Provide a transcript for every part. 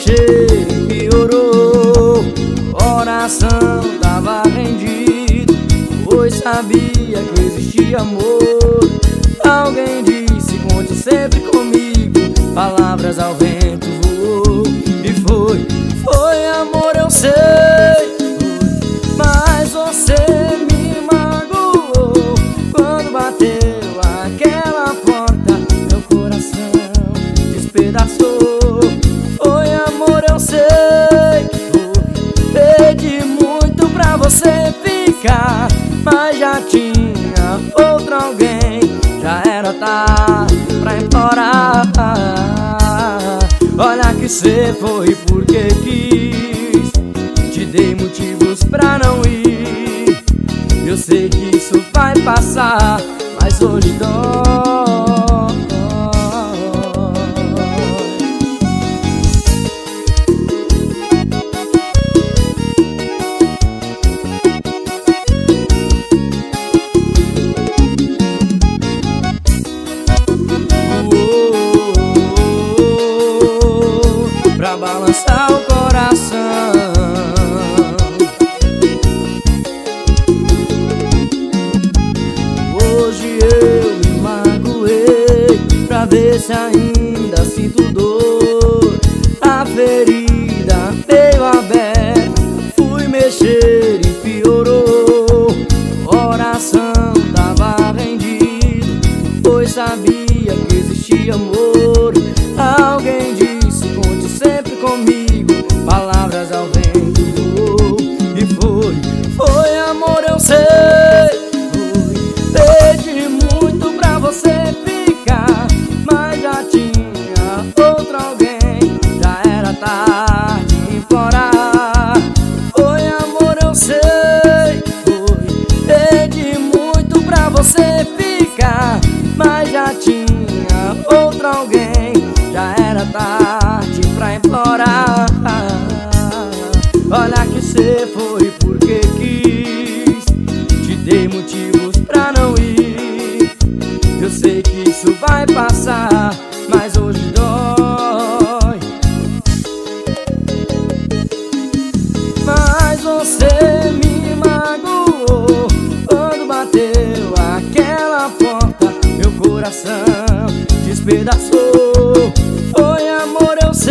mexer e piorou. Coração tava rendido, pois sabia que existia amor. Alguém disse, conte sempre comigo, palavras ao vento voou. E foi amor, eu sei, mas você me magoou. Quando bateu aquela porta, meu coração despedaçou. Foi amor, eu sei, pedi muito pra você ficar, mas já tinha outro alguém, já era tarde pra implorar. Olha que cê foi porque quis, te dei motivos pra não ir. Eu sei que isso vai passar, mas hoje dói. Pra balançar o coração, hoje eu me magoei, pra ver se ainda sinto dor. A ferida meio aberta, fui mexer e piorou. Coração tava rendido, pois sabia que existia amor. Alguém disse, conte sempre comigo, palavras ao vento voou. E foi amor, eu sei, pedi muito pra você ficar, mas já tinha outro alguém, já era tarde implorar. Foi amor, eu sei, pedi muito pra você ficar, mas já tinha outro alguém, já era tarde pra implorar. Olha que cê foi porque quis, te dei motivos pra não ir. Eu sei que isso vai passar, mas hoje dói. Mas você me magoou, quando bateu aquela porta, meu coração despedaçou. Foi amor, eu sei,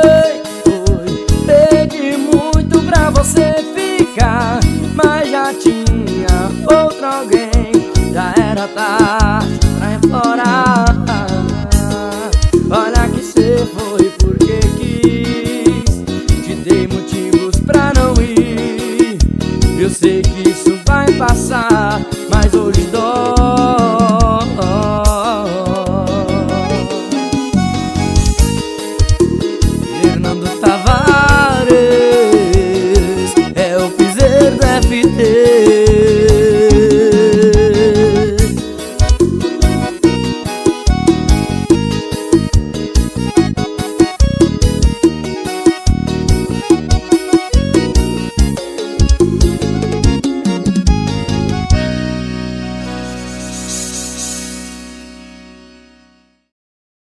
pedi muito pra você ficar, mas já tinha outro alguém, já era tarde pra implorar. Olha que cê foi porque quis, te dei motivos pra